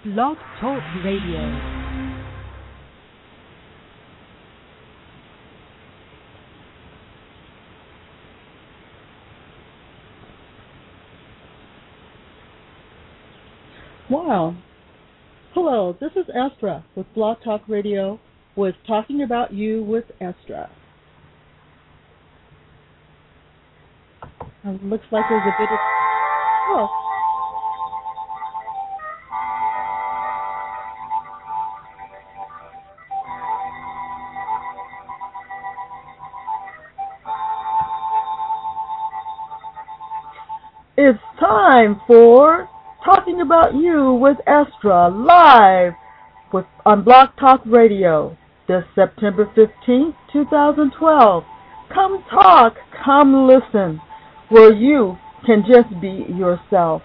Blog Talk Radio. Wow. Hello, this is Estra with Blog Talk Radio with Talking About You with Estra. Looks like there's a bit of... Oh. It's time for Talking About You with Estra live on Blog Talk Radio this September 15th, 2012. Come talk, come listen, where you can just be yourself.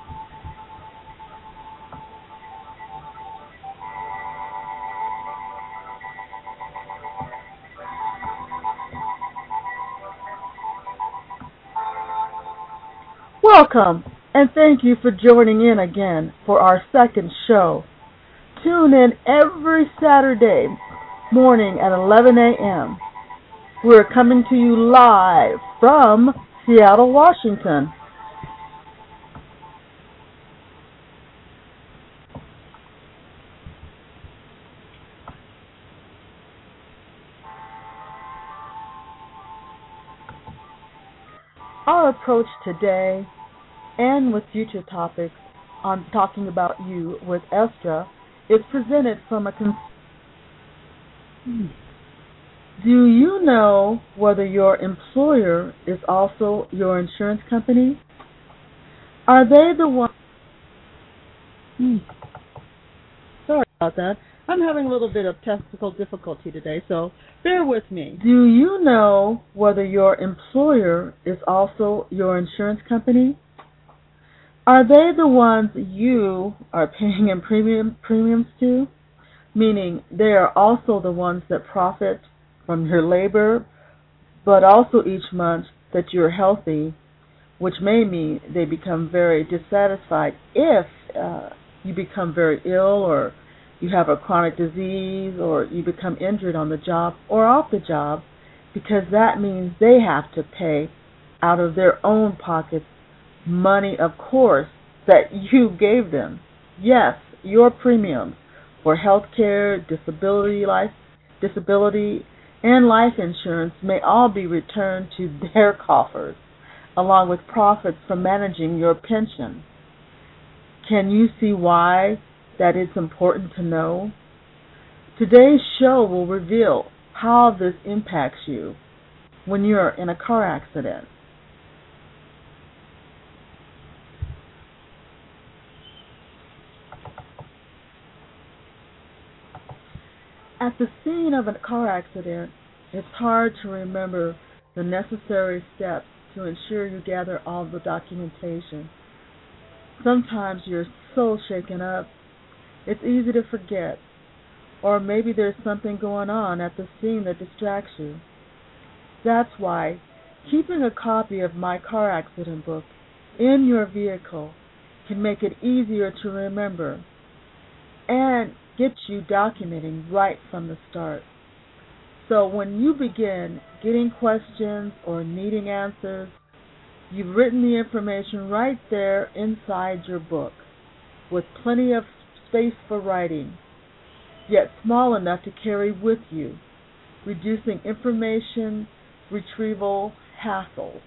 Welcome, and thank you for joining in again for our second show. Tune in every Saturday morning at 11 a.m. We're coming to you live from Seattle, Washington. Our approach today and with future topics on Talking About You with Estra is presented from a Do you know whether your employer is also your insurance company? Are they the one... Sorry about that. I'm having a little bit of technical difficulty today, so bear with me. Do you know whether your employer is also your insurance company? Are they the ones you are paying in premiums to? Meaning they are also the ones that profit from your labor, but also each month that you're healthy, which may mean they become very dissatisfied if you become very ill or you have a chronic disease or you become injured on the job or off the job, because that means they have to pay out of their own pockets money, of course, that you gave them. Yes, your premiums for health care, disability, and life insurance may all be returned to their coffers, along with profits from managing your pension. Can you see why that it's important to know? Today's show will reveal how this impacts you when you're in a car accident. At the scene of a car accident, it's hard to remember the necessary steps to ensure you gather all the documentation. Sometimes you're so shaken up, it's easy to forget, or maybe there's something going on at the scene that distracts you. That's why keeping a copy of my car accident book in your vehicle can make it easier to remember and get you documenting right from the start. So when you begin getting questions or needing answers, you've written the information right there inside your book, with plenty of space for writing, yet small enough to carry with you, reducing information retrieval hassles.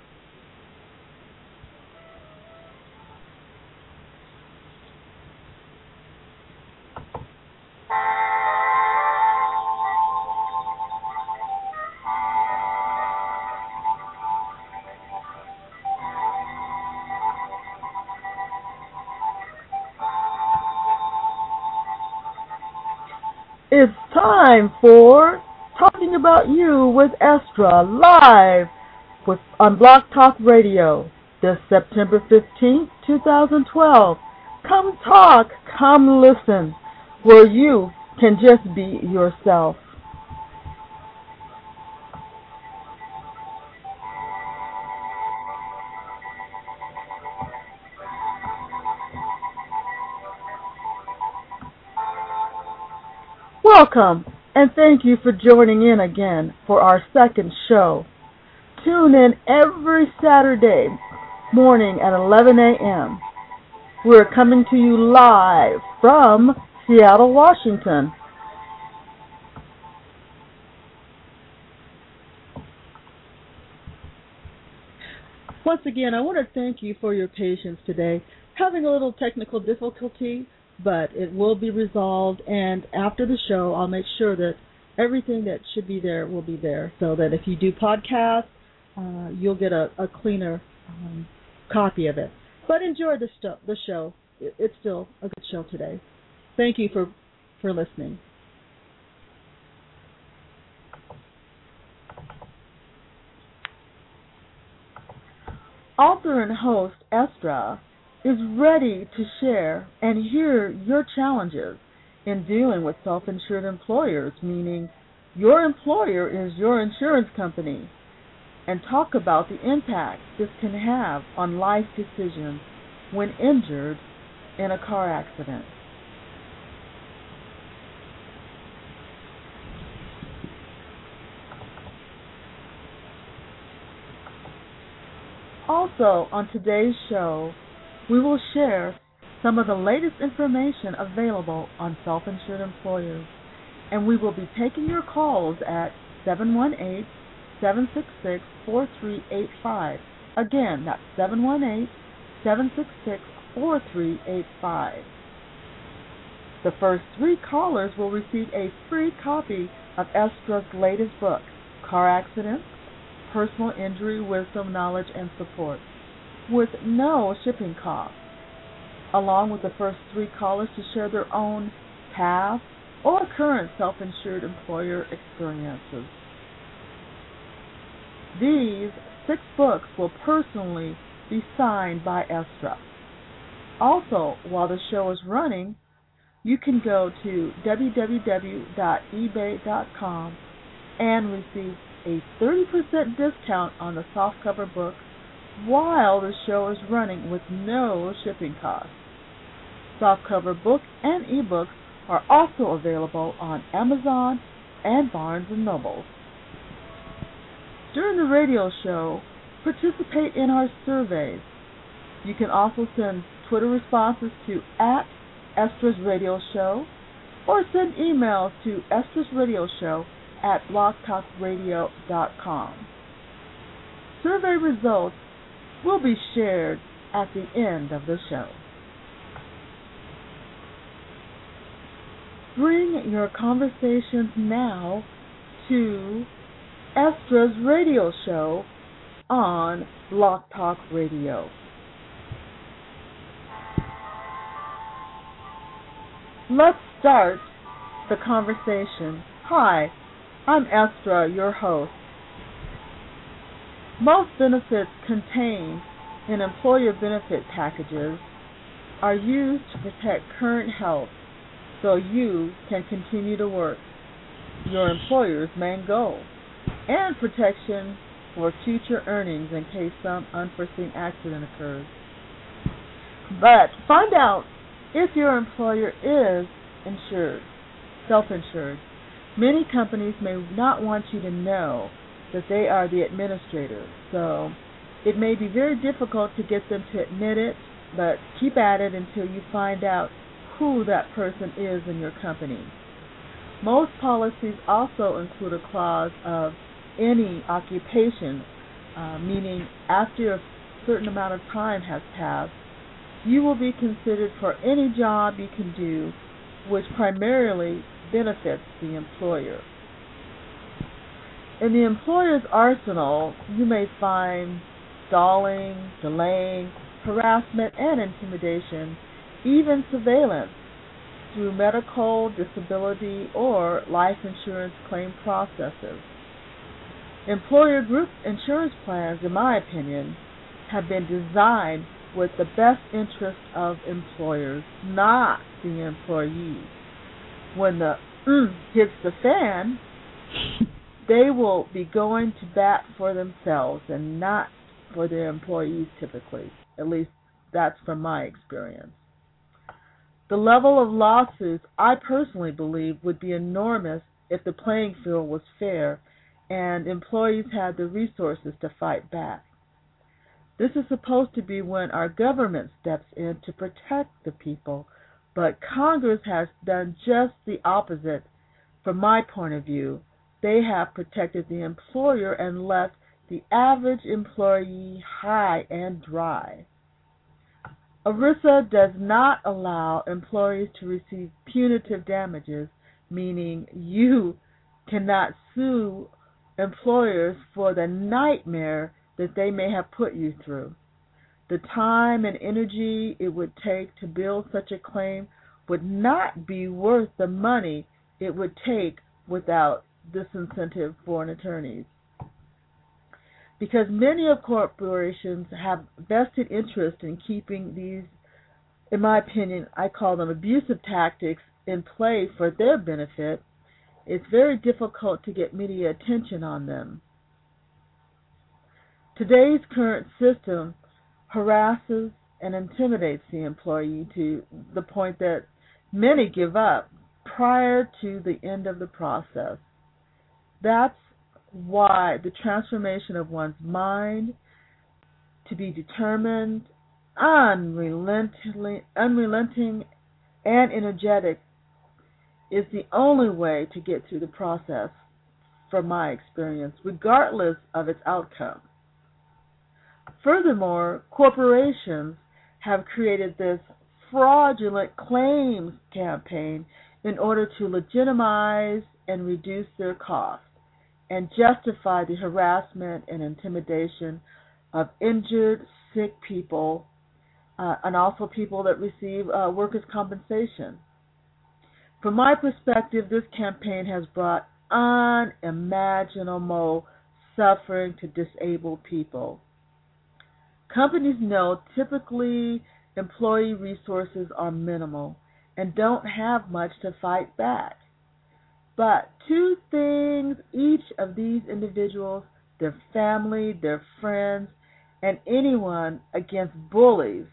It's time for Talking About You with Estra live on Blog Talk Radio this September 15th, 2012. Come talk, come listen, where you can just be yourself. Welcome, and thank you for joining in again for our second show. Tune in every Saturday morning at 11 a.m. We're coming to you live from Seattle, Washington. Once again, I want to thank you for your patience today. Having a little technical difficulty, but it will be resolved, and after the show, I'll make sure that everything that should be there will be there, so that if you do podcast, you'll get a cleaner copy of it. But enjoy the show. It's still a good show today. Thank you for listening. Author and host Estra is ready to share and hear your challenges in dealing with self-insured employers, meaning your employer is your insurance company, and talk about the impact this can have on life decisions when injured in a car accident. Also, on today's show, we will share some of the latest information available on self-insured employers, and we will be taking your calls at 718-766-4385. Again, that's 718-766-4385. The first 3 callers will receive a free copy of Estra's latest book, Car Accidents, Personal Injury Wisdom, Knowledge, and Support, with no shipping costs, along with the first 3 callers to share their own past or current self-insured employer experiences. These 6 books will personally be signed by Estra. Also, while the show is running, you can go to www.ebay.com and receive a 30% discount on the softcover book while the show is running with no shipping costs. Softcover books and ebooks are also available on Amazon and Barnes & Noble. During the radio show, participate in our surveys. You can also send Twitter responses to @Estra's Radio Show or send emails to Estra's Radio Show at blogtalkradio.com. Survey results will be shared at the end of the show. Bring your conversations now to Estra's Radio Show on Blog Talk Radio. Let's start the conversation. Hi, I'm Estra, your host. Most benefits contained in employer benefit packages are used to protect current health so you can continue to work, your employer's main goal, and protection for future earnings in case some unforeseen accident occurs. But find out if your employer is insured, self-insured. Many companies may not want you to know that they are the administrator, so it may be very difficult to get them to admit it, but keep at it until you find out who that person is in your company. Most policies also include a clause of any occupation, meaning after a certain amount of time has passed, you will be considered for any job you can do, which primarily benefits the employer. In the employer's arsenal, you may find stalling, delaying, harassment, and intimidation, even surveillance through medical, disability, or life insurance claim processes. Employer group insurance plans, in my opinion, have been designed with the best interest of employers, not the employees. When the hits the fan, they will be going to bat for themselves and not for their employees typically. At least that's from my experience. The level of lawsuits, I personally believe, would be enormous if the playing field was fair and employees had the resources to fight back. This is supposed to be when our government steps in to protect the people, but Congress has done just the opposite. From my point of view, they have protected the employer and left the average employee high and dry. ERISA does not allow employees to receive punitive damages, meaning you cannot sue employers for the nightmare that they may have put you through. The time and energy it would take to build such a claim would not be worth the money it would take without this incentive for attorneys. Because many of corporations have vested interest in keeping these, in my opinion, I call them abusive tactics, in play for their benefit, it's very difficult to get media attention on them. Today's current system harasses and intimidates the employee to the point that many give up prior to the end of the process. That's why the transformation of one's mind to be determined, unrelenting, and energetic is the only way to get through the process, from my experience, regardless of its outcome. Furthermore, corporations have created this fraudulent claims campaign in order to legitimize and reduce their costs and justify the harassment and intimidation of injured, sick people, and also people that receive workers' compensation. From my perspective, this campaign has brought unimaginable suffering to disabled people. Companies know typically employee resources are minimal and don't have much to fight back. But two things each of these individuals, their family, their friends, and anyone against bullies,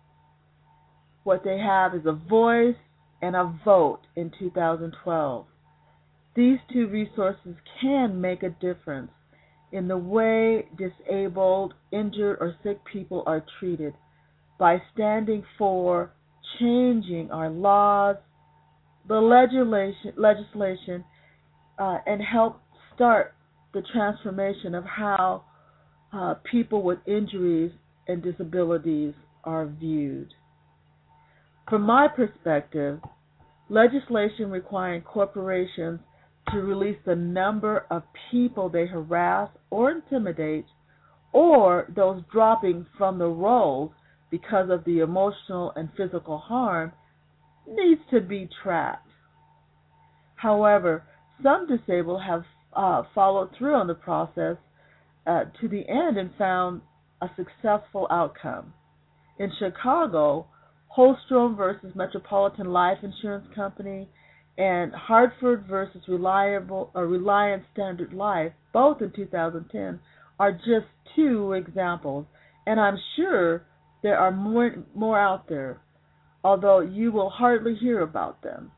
what they have is a voice and a vote in 2012. These two resources can make a difference in the way disabled, injured, or sick people are treated by standing for changing our laws, the legislation, and help start the transformation of how people with injuries and disabilities are viewed. From my perspective, legislation requiring corporations to release the number of people they harass or intimidate, or those dropping from the rolls because of the emotional and physical harm, needs to be tracked. However, some disabled have followed through on the process to the end and found a successful outcome. In Chicago, Holstrom versus Metropolitan Life Insurance Company and Hartford versus Reliance Standard Life, both in 2010, are just two examples, and I'm sure there are more out there, although you will hardly hear about them.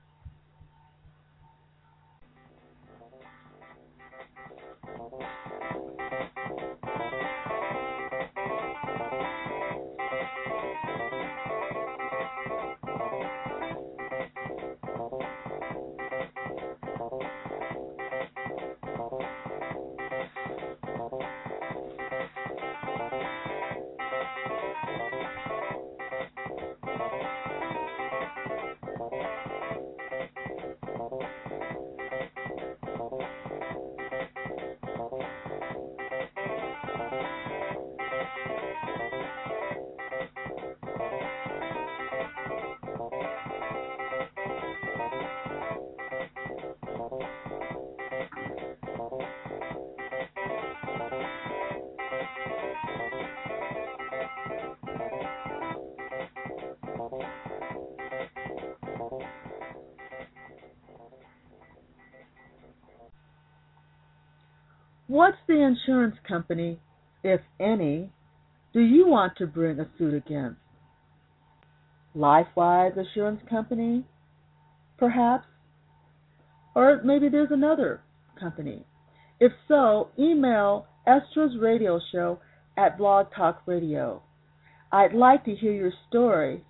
What's the insurance company, if any, do you want to bring a suit against? LifeWise Assurance Company, perhaps? Or maybe there's another company. If so, email Estra's Radio Show at Blog Talk Radio. I'd like to hear your story.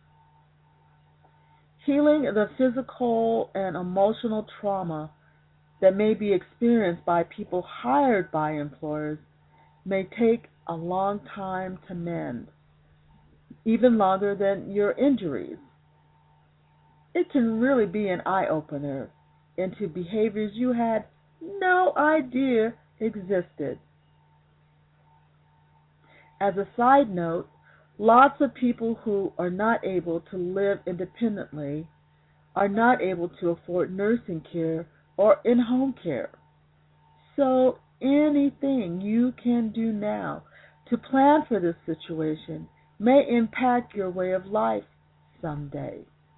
Healing the physical and emotional trauma that may be experienced by people hired by employers may take a long time to mend, even longer than your injuries. It can really be an eye-opener into behaviors you had no idea existed. As a side note, lots of people who are not able to live independently are not able to afford nursing care or in-home care. So anything you can do now to plan for this situation may impact your way of life someday.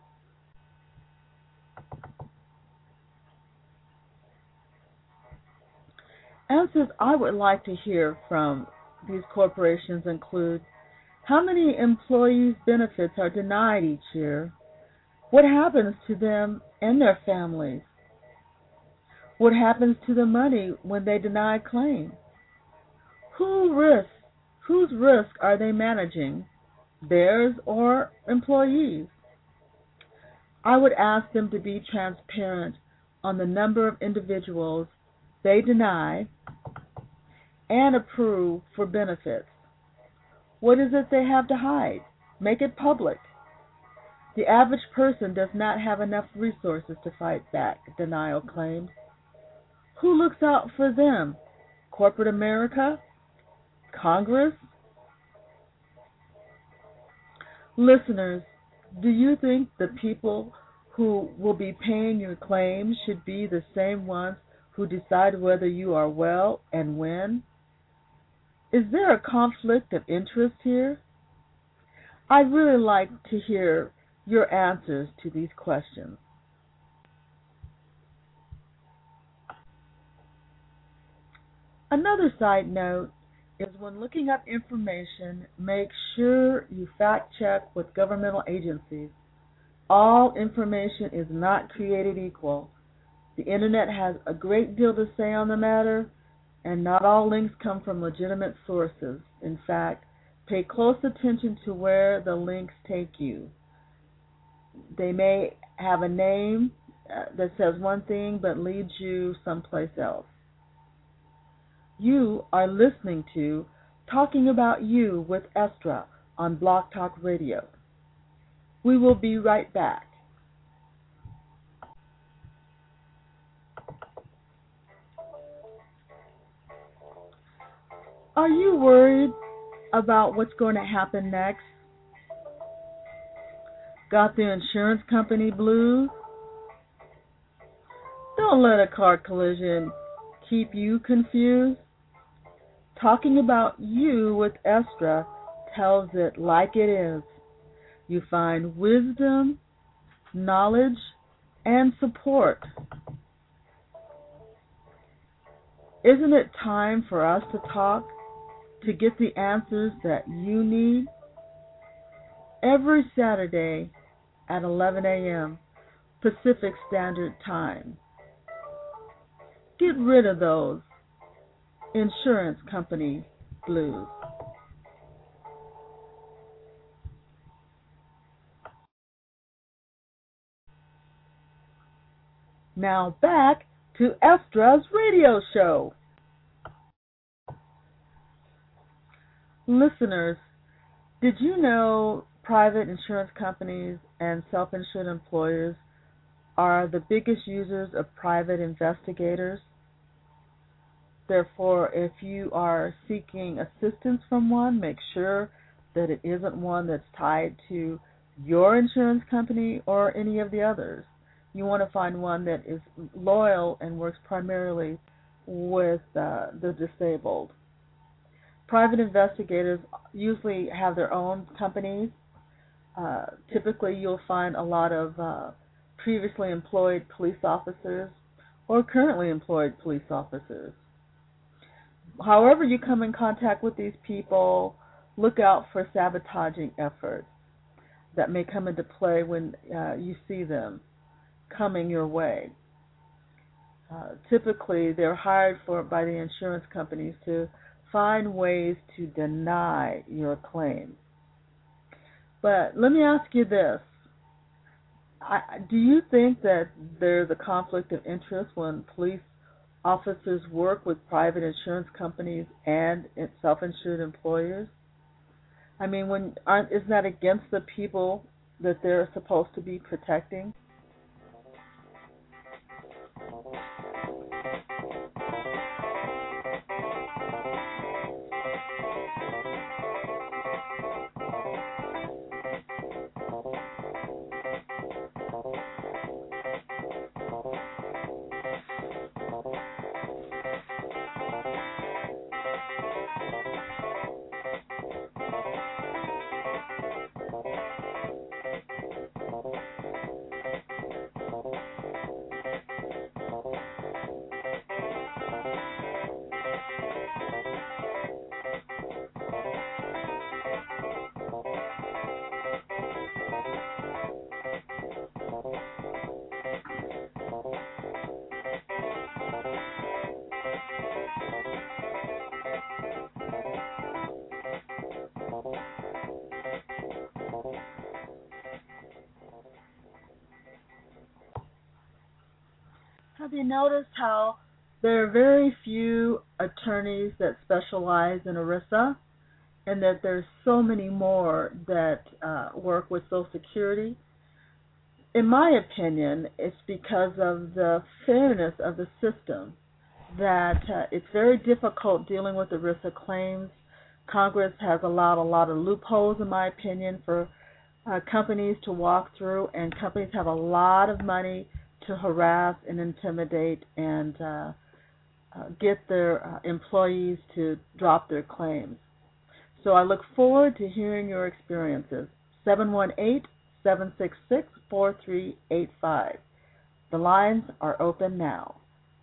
Answers I would like to hear from these corporations include: how many employees' benefits are denied each year? What happens to them and their families? What happens to the money when they deny claim? Whose risk are they managing, theirs or employees? I would ask them to be transparent on the number of individuals they deny and approve for benefits. What is it they have to hide? Make it public. The average person does not have enough resources to fight back denial claims. Who looks out for them? Corporate America? Congress? Listeners, do you think the people who will be paying your claims should be the same ones who decide whether you are well and when? Is there a conflict of interest here? I'd really like to hear your answers to these questions. Another side note is when looking up information, make sure you fact check with governmental agencies. All information is not created equal. The internet has a great deal to say on the matter, and not all links come from legitimate sources. In fact, pay close attention to where the links take you. They may have a name that says one thing but leads you someplace else. You are listening to Talking About You with Estra on Blog Talk Radio. We will be right back. Are you worried about what's going to happen next? Got the insurance company blues? Don't let a car collision keep you confused. Talking About You with Estra tells it like it is. You find wisdom, knowledge, and support. Isn't it time for us to talk, to get the answers that you need? Every Saturday at 11 a.m. Pacific Standard Time. Get rid of those insurance company blues. Now back to Estra's radio show. Listeners, did you know private insurance companies and self-insured employers are the biggest users of private investigators? Therefore, if you are seeking assistance from one, make sure that it isn't one that's tied to your insurance company or any of the others. You want to find one that is loyal and works primarily with the disabled. Private investigators usually have their own companies. Typically, you'll find a lot of previously employed police officers or currently employed police officers. However you come in contact with these people, look out for sabotaging efforts. that may come into play when you see them coming your way. Typically, they're hired by the insurance companies to find ways to deny your claim. But let me ask you this. Do you think that there's a conflict of interest when police officers work with private insurance companies and self-insured employers? I mean, isn't that against the people that they're supposed to be protecting? Have you noticed how there are very few attorneys that specialize in ERISA, and that there's so many more that work with Social Security? In my opinion, it's because of the fairness of the system that it's very difficult dealing with ERISA claims. Congress has allowed a lot of loopholes, in my opinion, for companies to walk through, and companies have a lot of money to harass and intimidate and get their employees to drop their claims. So I look forward to hearing your experiences. 718-766-4385. The lines are open now.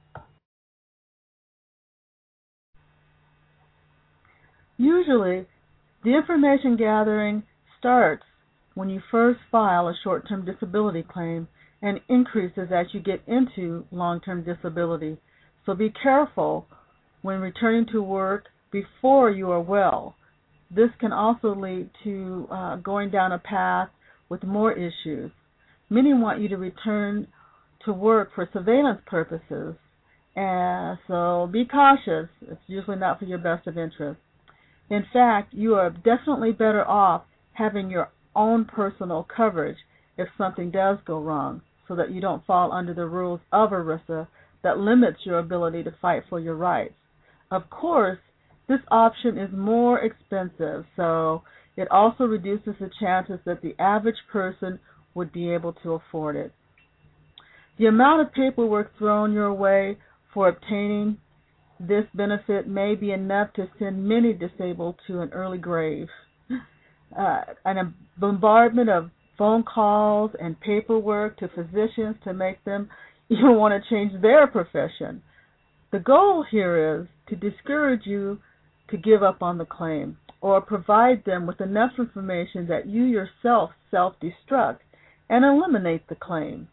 Usually, the information gathering starts when you first file a short-term disability claim and increases as you get into long-term disability. So be careful when returning to work before you are well. This can also lead to going down a path with more issues. Many want you to return to work for surveillance purposes, and so be cautious. It's usually not for your best of interest. In fact, you are definitely better off having your own personal coverage if something does go wrong, so that you don't fall under the rules of ERISA that limits your ability to fight for your rights. Of course, this option is more expensive, so it also reduces the chances that the average person would be able to afford it. The amount of paperwork thrown your way for obtaining this benefit may be enough to send many disabled to an early grave. And a bombardment of phone calls and paperwork to physicians to make them even want to change their profession. The goal here is to discourage you to give up on the claim, or provide them with enough information that you yourself self-destruct and eliminate the claim.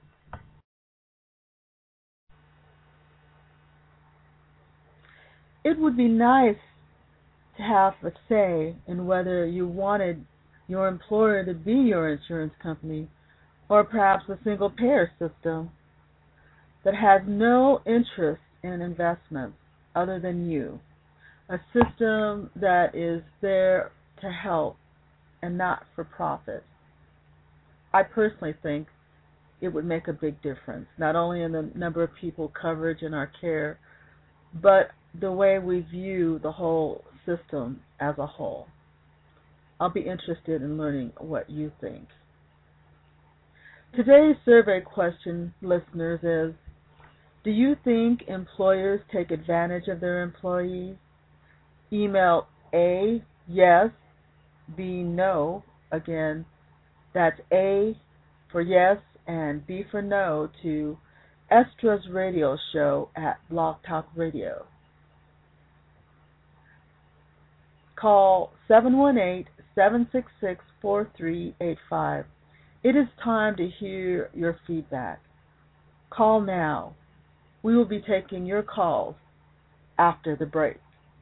It would be nice to have a say in whether you wanted your employer to be your insurance company, or perhaps a single payer system that has no interest in investments other than you. A system that is there to help and not for profit. I personally think it would make a big difference, not only in the number of people coverage in our care, but the way we view the whole system as a whole. I'll be interested in learning what you think. Today's survey question, listeners, is: do you think employers take advantage of their employees? Email A, yes, B, no. Again, that's A for yes and B for no to Estra's radio show at Blog Talk Radio. Call 718-766-4385. It is time to hear your feedback. Call now. We will be taking your calls after the break.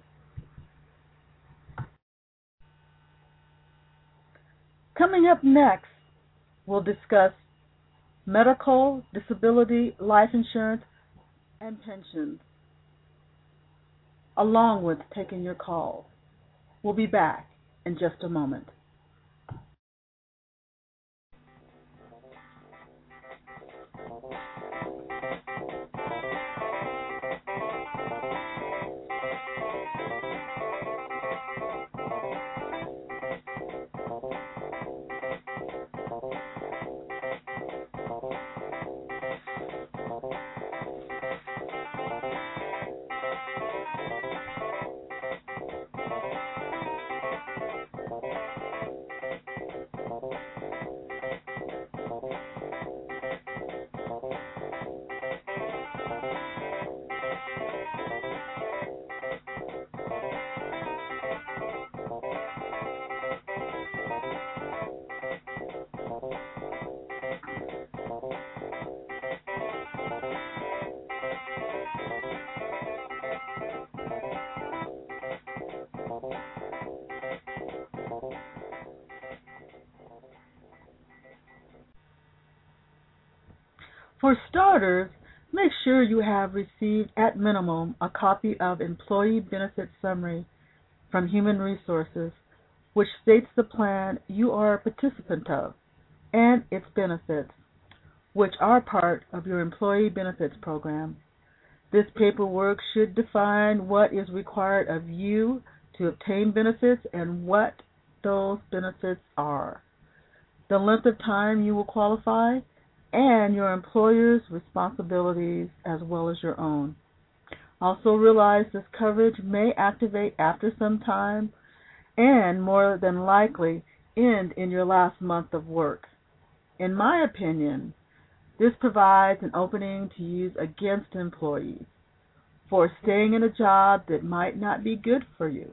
Coming up next, we'll discuss medical, disability, life insurance, and pensions, along with taking your calls. We'll be back in just a moment. For starters, make sure you have received at minimum a copy of Employee Benefit Summary from Human Resources, which states the plan you are a participant of and its benefits, which are part of your employee benefits program. This paperwork should define what is required of you to obtain benefits and what those benefits are, the length of time you will qualify, and your employer's responsibilities as well as your own. Also realize this coverage may activate after some time and more than likely end in your last month of work. In my opinion, this provides an opening to use against employees for staying in a job that might not be good for you,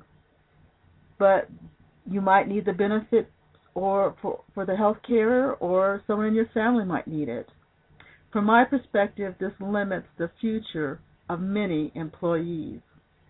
but you might need the benefit or for the health care, or someone in your family might need it. From my perspective, this limits the future of many employees.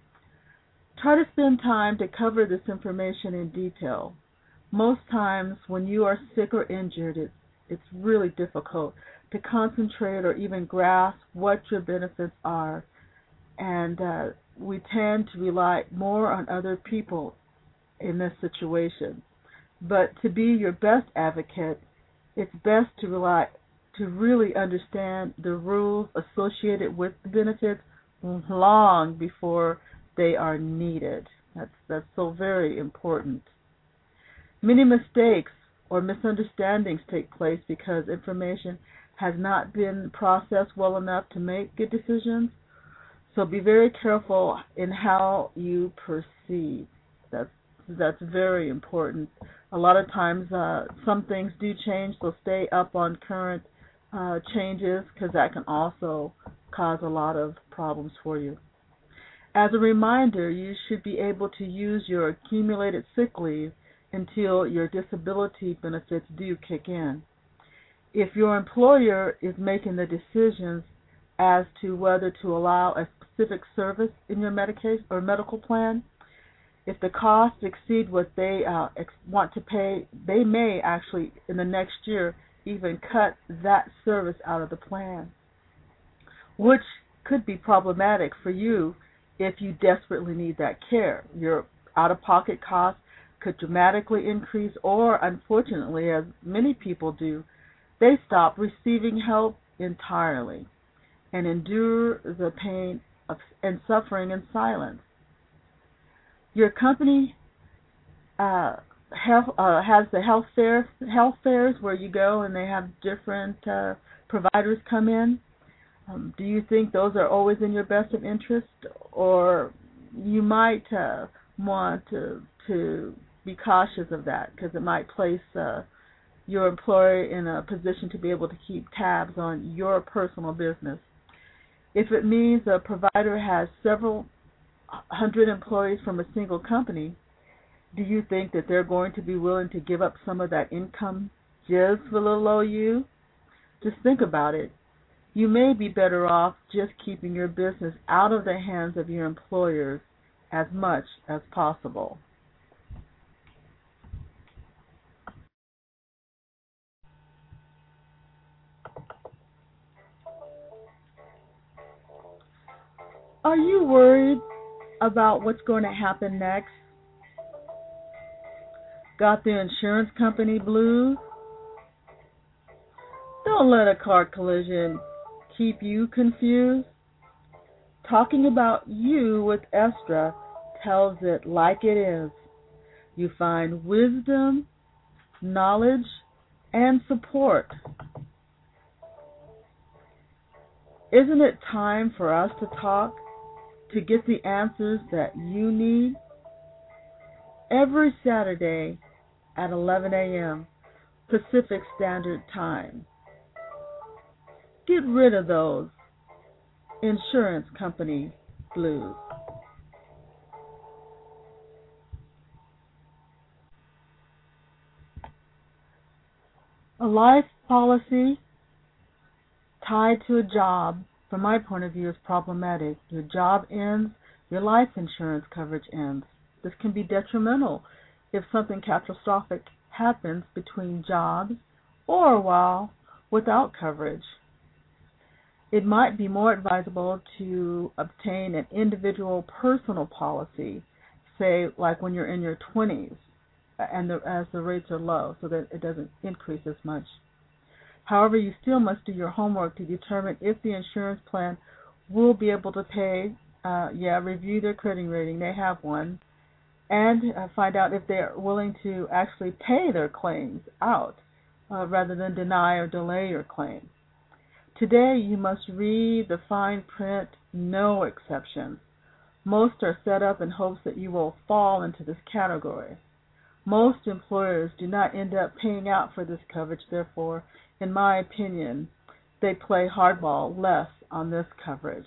Try to spend time to cover this information in detail. Most times when you are sick or injured, it's really difficult to concentrate or even grasp what your benefits are, and we tend to rely more on other people in this situation. But to be your best advocate, it's best to really understand the rules associated with the benefits long before they are needed. That's so very important. Many mistakes or misunderstandings take place because information has not been processed well enough to make good decisions. So be very careful in how you proceed. That's very important. A lot of times some things do change, so stay up on current changes, because that can also cause a lot of problems for you. As a reminder, you should be able to use your accumulated sick leave until your disability benefits do kick in. If your employer is making the decisions as to whether to allow a specific service in your medical plan, if the costs exceed what they want to pay, they may actually, in the next year, even cut that service out of the plan, which could be problematic for you if you desperately need that care. Your out-of-pocket costs could dramatically increase, or, unfortunately, as many people do, they stop receiving help entirely and endure the pain and suffering in silence. Your company has the health fairs where you go and they have different providers come in. Do you think those are always in your best of interest, or you might want to be cautious of that because it might place your employer in a position to be able to keep tabs on your personal business? If it means a provider has several hundred employees from a single company, Do you think that they're going to be willing to give up some of that income just for little old you? Just think about it. You may be better off just keeping your business out of the hands of your employers as much as possible. Are you worried about what's going to happen next? Got the insurance company blues? Don't let a car collision keep you confused. Talking about you with Estra tells it like it is. You find wisdom, knowledge, and support. Isn't it time for us to talk to get the answers that you need? Every Saturday at 11 a.m. Pacific Standard Time. Get rid of those insurance company blues. A life policy tied to a job, from my point of view, is problematic. Your job ends, your life insurance coverage ends. This can be detrimental if something catastrophic happens between jobs or while without coverage. It might be more advisable to obtain an individual personal policy, say like when you're in your 20s, and as the rates are low, so that it doesn't increase as much. However, you still must do your homework to determine if the insurance plan will be able to pay. Review their credit rating. They have one. And find out if they're willing to actually pay their claims out rather than deny or delay your claim. Today, you must read the fine print, no exceptions. Most are set up in hopes that you will fall into this category. Most employers do not end up paying out for this coverage, therefore, in my opinion, they play hardball less on this coverage.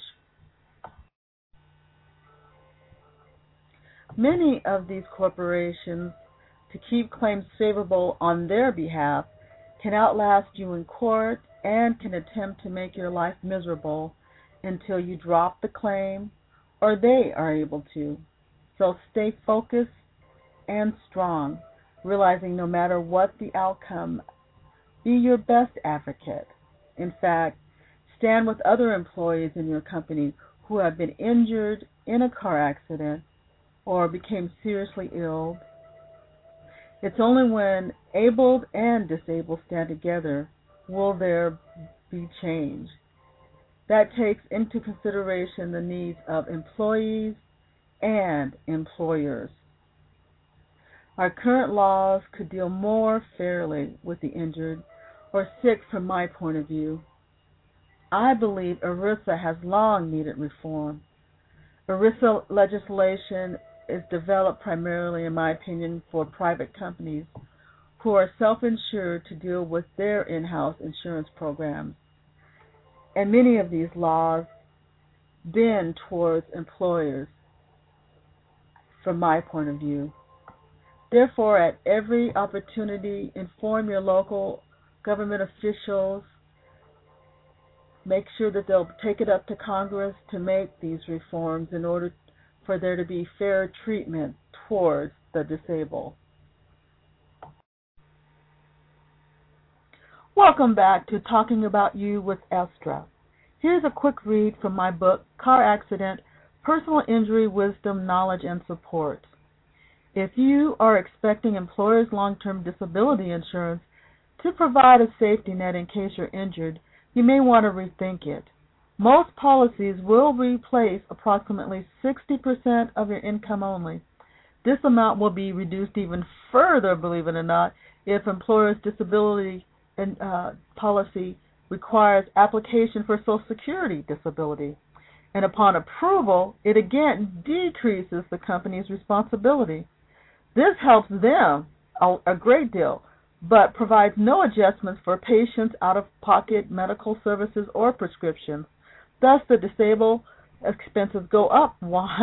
Many of these corporations, to keep claims favorable on their behalf, can outlast you in court and can attempt to make your life miserable until you drop the claim or they are able to. So stay focused and strong, realizing no matter what the outcome, be your best advocate. In fact, stand with other employees in your company who have been injured in a car accident or became seriously ill. It's only when abled and disabled stand together will there be change. That takes into consideration the needs of employees and employers. Our current laws could deal more fairly with the injured or sick from my point of view. I believe ERISA has long needed reform. ERISA legislation is developed primarily, in my opinion, for private companies who are self-insured to deal with their in-house insurance programs. And many of these laws bend towards employers, from my point of view. Therefore, at every opportunity, inform your local government officials. Make sure that they'll take it up to Congress to make these reforms in order for there to be fair treatment towards the disabled. Welcome back to Talking About You with Estra. Here's a quick read from my book, Car Accident, Personal Injury, Wisdom, Knowledge, and Support. If you are expecting employers' long-term disability insurance to provide a safety net in case you're injured, you may want to rethink it. Most policies will replace approximately 60% of your income only. This amount will be reduced even further, believe it or not, if employers' disability policy requires application for Social Security disability. And upon approval, it again decreases the company's responsibility. This helps them a great deal, but provides no adjustments for patients' out-of-pocket medical services or prescriptions. Thus, the disabled expenses go up while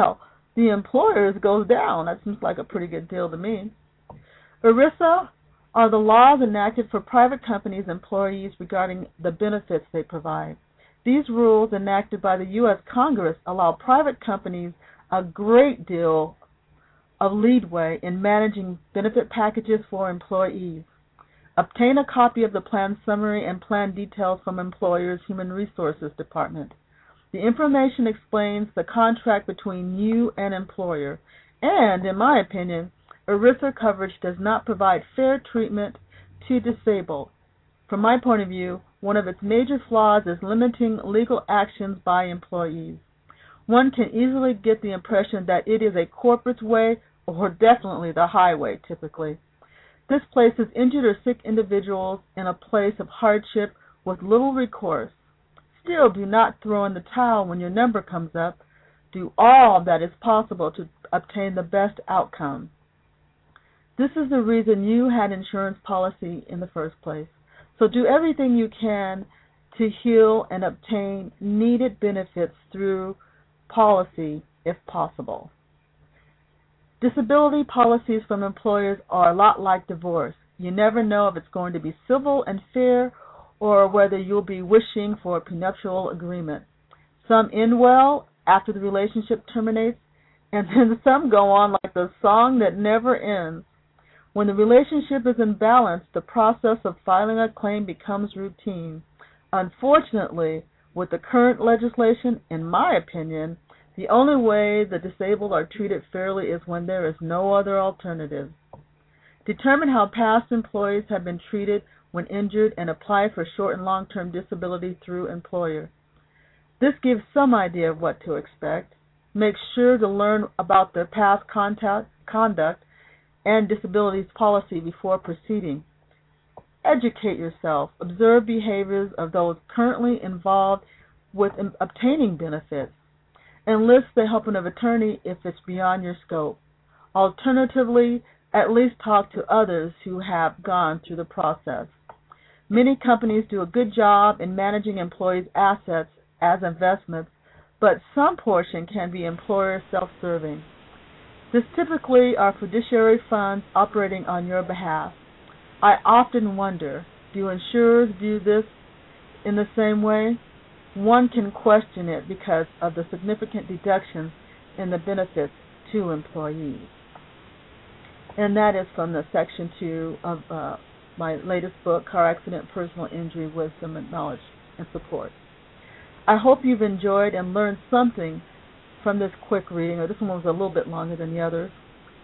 the employers goes down. That seems like a pretty good deal to me. ERISA are the laws enacted for private companies' employees regarding the benefits they provide. These rules enacted by the U.S. Congress allow private companies a great deal of leeway in managing benefit packages for employees. Obtain a copy of the plan summary and plan details from employer's Human Resources Department. The information explains the contract between you and employer, and, in my opinion, ERISA coverage does not provide fair treatment to disabled. From my point of view, one of its major flaws is limiting legal actions by employees. One can easily get the impression that it is a corporate's way, or definitely the highway, typically. This places injured or sick individuals in a place of hardship with little recourse. Still, do not throw in the towel when your number comes up. Do all that is possible to obtain the best outcome. This is the reason you had insurance policy in the first place. So do everything you can to heal and obtain needed benefits through policy if possible. Disability policies from employers are a lot like divorce. You never know if it's going to be civil and fair or whether you'll be wishing for a prenuptial agreement. Some end well after the relationship terminates, and then some go on like the song that never ends. When the relationship is in balance, the process of filing a claim becomes routine. Unfortunately, with the current legislation, in my opinion, the only way the disabled are treated fairly is when there is no other alternative. Determine how past employees have been treated when injured and apply for short and long-term disability through employer. This gives some idea of what to expect. Make sure to learn about their past conduct and disabilities policy before proceeding. Educate yourself. Observe behaviors of those currently involved with obtaining benefits. Enlist the help of an attorney if it's beyond your scope. Alternatively, at least talk to others who have gone through the process. Many companies do a good job in managing employees' assets as investments, but some portion can be employer self-serving. This typically are fiduciary funds operating on your behalf. I often wonder, do insurers view this in the same way? One can question it because of the significant deductions in the benefits to employees. And that is from the section 2 of my latest book, Car Accident, Personal Injury, Wisdom, and Knowledge and Support. I hope you've enjoyed and learned something from this quick reading. This one was a little bit longer than the others.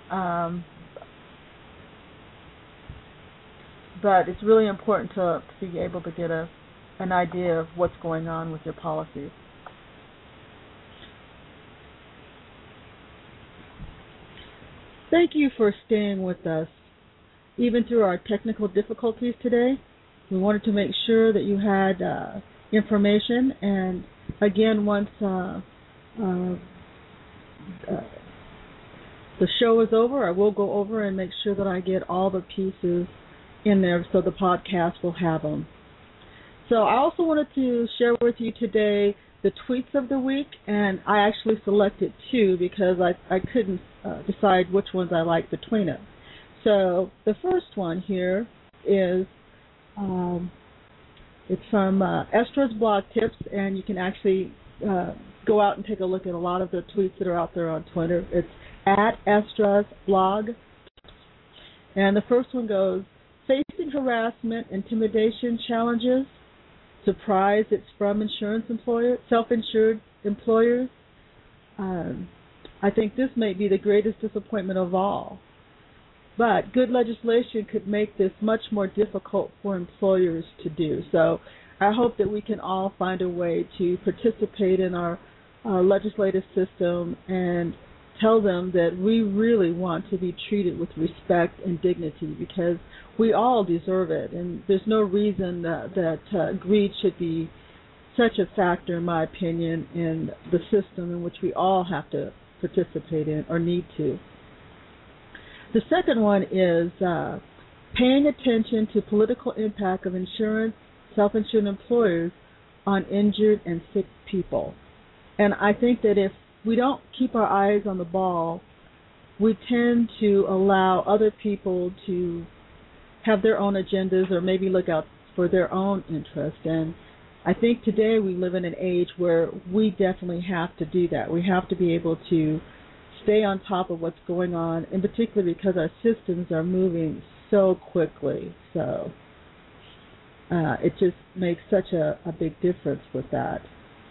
But it's really important to be able to get an idea of what's going on with your policies. Thank you for staying with us, even through our technical difficulties today. We wanted to make sure that you had information, and again, once the show is over, I will go over and make sure that I get all the pieces in there so the podcast will have them. So I also wanted to share with you today the tweets of the week, and I actually selected 2 because I couldn't decide which ones I liked between them. So the first one here is it's from Estra's Blog Tips, and you can actually go out and take a look at a lot of the tweets that are out there on Twitter. It's at Estra's Blog. And the first one goes, facing harassment, intimidation challenges, surprise it's from self-insured employers. I think this may be the greatest disappointment of all. But good legislation could make this much more difficult for employers to do. So I hope that we can all find a way to participate in our legislative system and tell them that we really want to be treated with respect and dignity, because we all deserve it, and there's no reason that greed should be such a factor, in my opinion, in the system in which we all have to participate in or need to. The second one is paying attention to political impact of insurance, self-insured employers on injured and sick people. And I think that if we don't keep our eyes on the ball, we tend to allow other people to have their own agendas or maybe look out for their own interest. And I think today we live in an age where we definitely have to do that. We have to be able to stay on top of what's going on, in particular because our systems are moving so quickly. So it just makes such a big difference with that.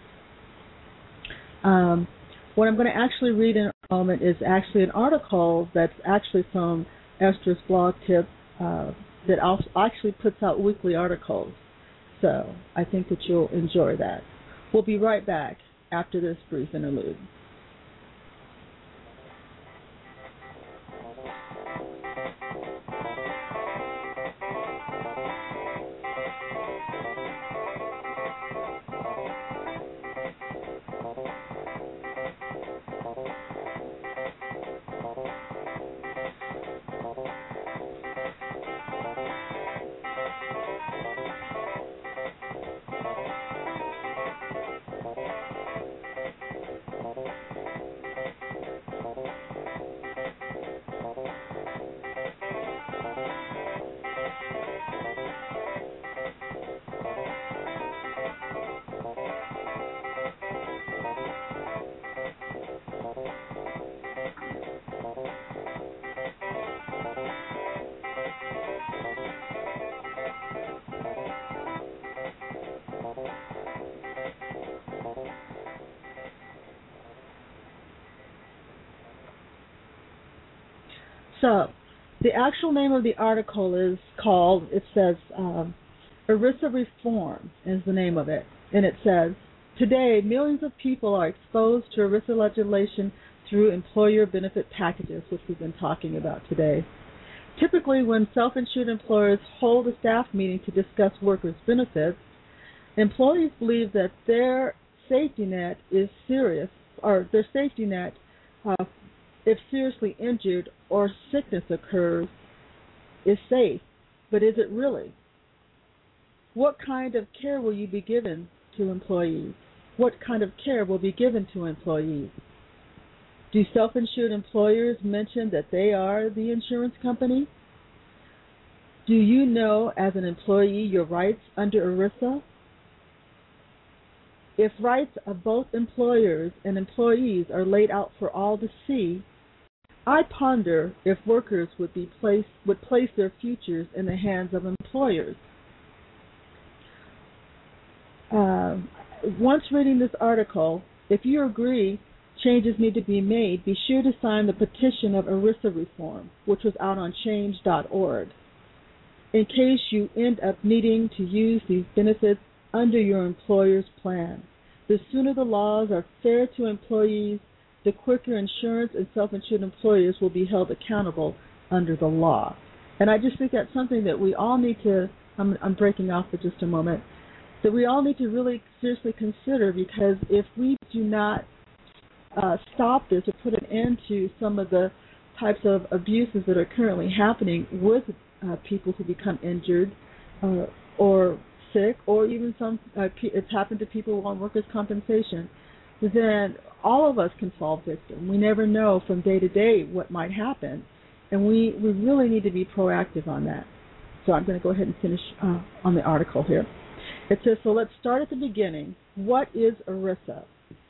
What I'm going to actually read in a moment is actually an article that's actually from Esther's blog tip that also actually puts out weekly articles. So I think that you'll enjoy that. We'll be right back after this brief interlude. So, the actual name of the article is called, it says, ERISA Reform is the name of it. And it says, today, millions of people are exposed to ERISA legislation through employer benefit packages, which we've been talking about today. Typically, when self-insured employers hold a staff meeting to discuss workers' benefits, employees believe that their safety net is serious, or their safety net, if seriously injured or sickness occurs, is safe. But is it really? What kind of care will you be given to employees? What kind of care will be given to employees? Do self-insured employers mention that they are the insurance company? Do you know as an employee your rights under ERISA? If rights of both employers and employees are laid out for all to see, I ponder if workers would place their futures in the hands of employers. Once reading this article, if you agree changes need to be made, be sure to sign the petition of ERISA Reform, which was out on change.org. In case you end up needing to use these benefits under your employer's plan. The sooner the laws are fair to employees, the quicker insurance and self-insured employers will be held accountable under the law. And I just think that's something that we all need to, I'm breaking off for just a moment, that we all need to really seriously consider, because if we do not stop this or put an end to some of the types of abuses that are currently happening with people who become injured or sick, or even it's happened to people on workers' compensation, then all of us can fall victim. We never know from day to day what might happen, and we really need to be proactive on that. So I'm going to go ahead and finish on the article here. It says, so let's start at the beginning. What is ERISA?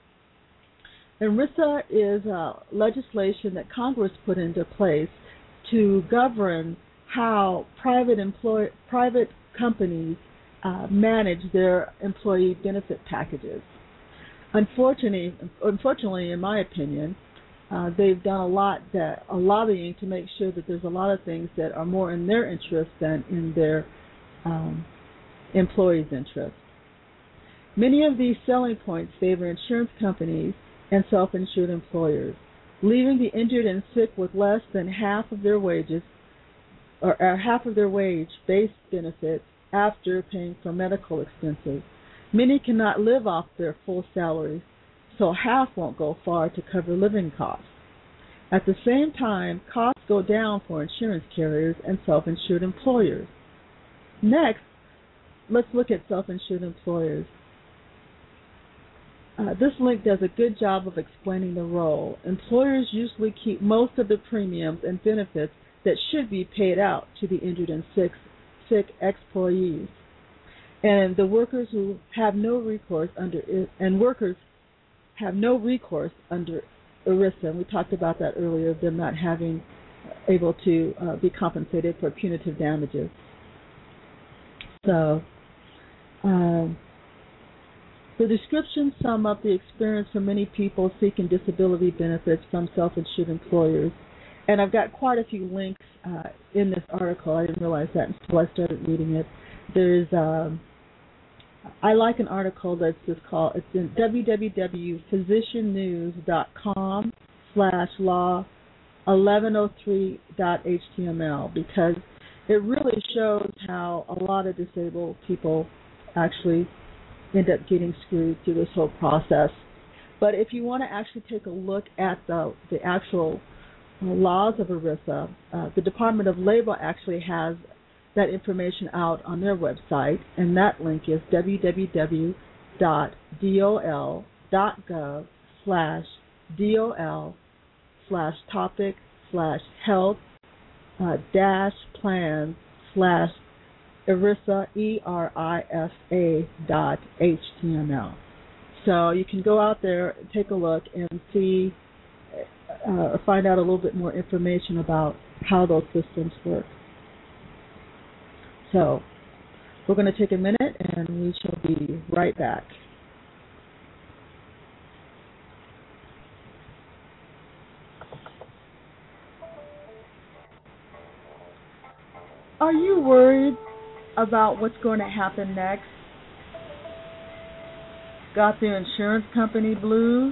ERISA is legislation that Congress put into place to govern how private companies manage their employee benefit packages. Unfortunately, in my opinion, they've done a lot lobbying to make sure that there's a lot of things that are more in their interest than in their employees' interest. Many of these selling points favor insurance companies and self-insured employers, leaving the injured and sick with less than half of their wages or half of their wage-based benefits after paying for medical expenses. Many cannot live off their full salaries, so half won't go far to cover living costs. At the same time, costs go down for insurance carriers and self-insured employers. Next, let's look at self-insured employers. This link does a good job of explaining the role. Employers usually keep most of the premiums and benefits that should be paid out to the injured and sick employees, and the workers who have no recourse under workers have no recourse under ERISA. And we talked about that earlier, them not having able to be compensated for punitive damages. So the descriptions sum up the experience for many people seeking disability benefits from self-insured employers. And I've got quite a few links in this article. I didn't realize that until I started reading it. There's I like an article that's just called, it's in www.physiciannews.com/law1103.html, because it really shows how a lot of disabled people actually end up getting screwed through this whole process. But if you want to actually take a look at the actual laws of ERISA, the Department of Labor actually has that information out on their website, and that link is www.dol.gov/DOL/topic/health-plans/ERISA ERISA.html. So you can go out there, take a look, and see or find out a little bit more information about how those systems work. So we're going to take a minute, and we shall be right back. Are you worried about what's going to happen next? Got the insurance company blues?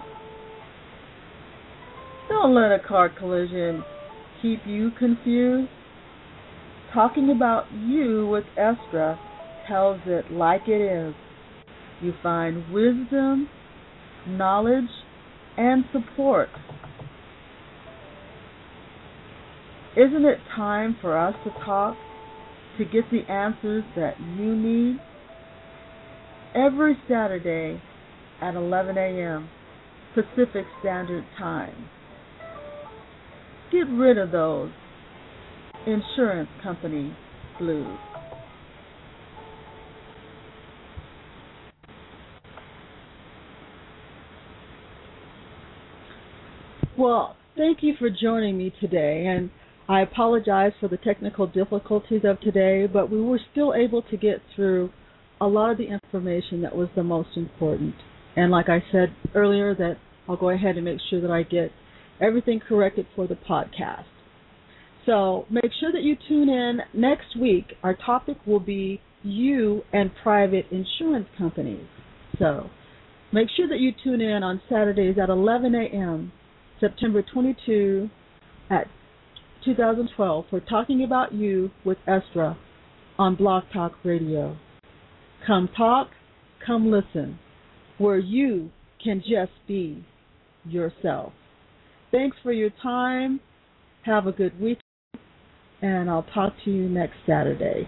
Don't let a car collision keep you confused. Talking About You with Estra tells it like it is. You find wisdom, knowledge, and support. Isn't it time for us to talk to get the answers that you need? Every Saturday at 11 a.m. Pacific Standard Time. Get rid of those insurance company blues. Well, thank you for joining me today, and I apologize for the technical difficulties of today, but we were still able to get through a lot of the information that was the most important. And like I said earlier, that I'll go ahead and make sure that I get everything corrected for the podcast. So make sure that you tune in next week. Our topic will be you and private insurance companies. So make sure that you tune in on Saturdays at 11 a.m., September 22 at 2012 for Talking About You with Estra on Blog Talk Radio. Come talk, come listen, where you can just be yourself. Thanks for your time. Have a good week, and I'll talk to you next Saturday.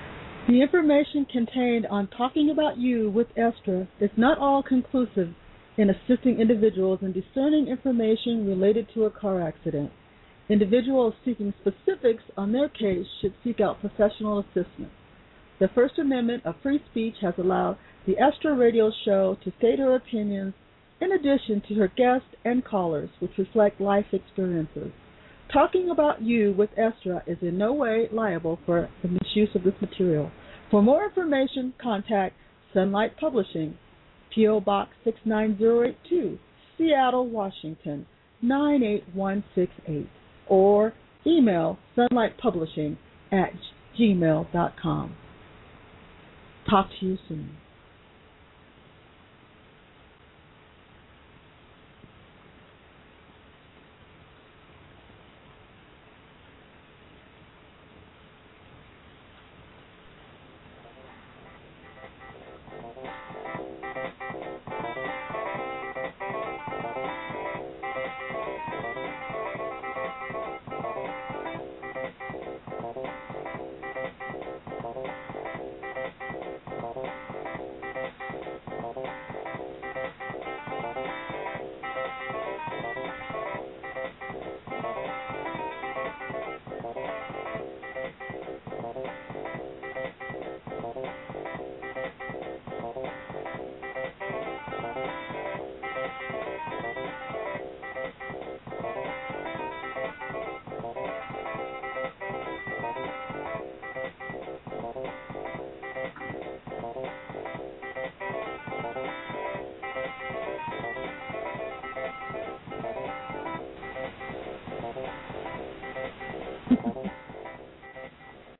The information contained on Talking About You with Estra is not all conclusive in assisting individuals in discerning information related to a car accident. Individuals seeking specifics on their case should seek out professional assistance. The First Amendment of free speech has allowed the Estra Radio Show to state her opinions in addition to her guests and callers, which reflect life experiences. Talking About You with Estra is in no way liable for the misuse of this material. For more information, contact Sunlight Publishing, P.O. Box 69082, Seattle, Washington, 98168, or email sunlightpublishing@gmail.com. Talk to you soon.